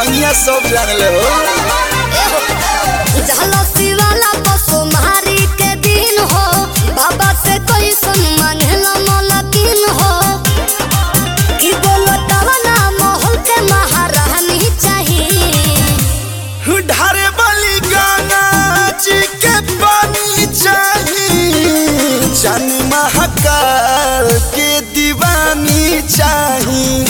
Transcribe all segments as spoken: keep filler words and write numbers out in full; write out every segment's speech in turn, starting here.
भंगिया सब जान ले हो झलसी वाला पशु मारी के दिन हो बाबा से कोई सुन मांगला मलकिन हो कि बोलो तवना महल के महारानी चाहिए ढारे वाली गाना जी के पानी चाहिए जन महाकाल के दीवानी चाहिए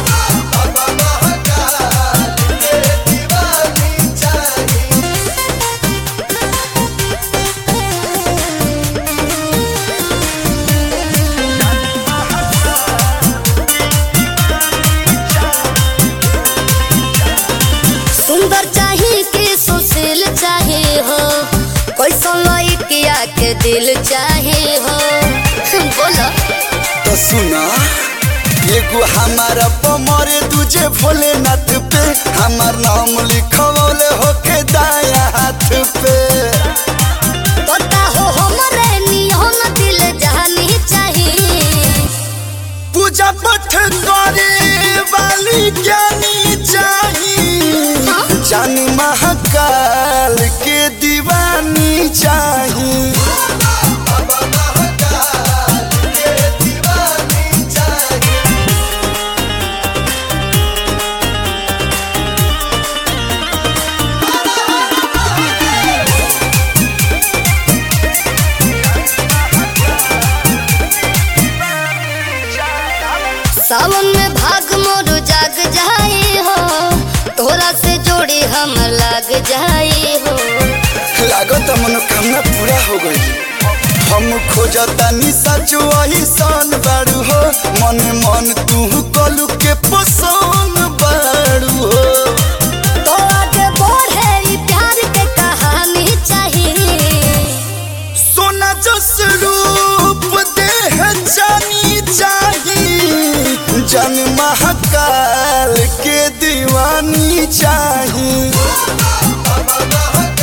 सुंदर चाहिए कि सुशील चाहिए हो कोई सोलई किया के दिल चाहिए हो बोलो तो सुना एगो हमारा पमरे दूजे भोलेनाथ पे हमार नाम लिखवले होके दाया हाथ पे पता हो हमरे नियन दिल जानी चाहिए पूजा पाठ करे वाली ज्ञानी चाहिए जान महाकाल के दीवानी चाहिए सावन में भाग मोर जाग जाए हो तोरा से जोड़ी हम लग जाए हो लागो तो मनोकामना पूरा हो गई हम खोजता निशा जो वही सन बाड़ू हो मन मन तू कलू के पसंद बाड़ू हो तो आगे बढ़े ई प्यार के कहानी चाहिए सोना जस रूप देह जानी चाहिए जन महाकाल के दीवानी चाहिए।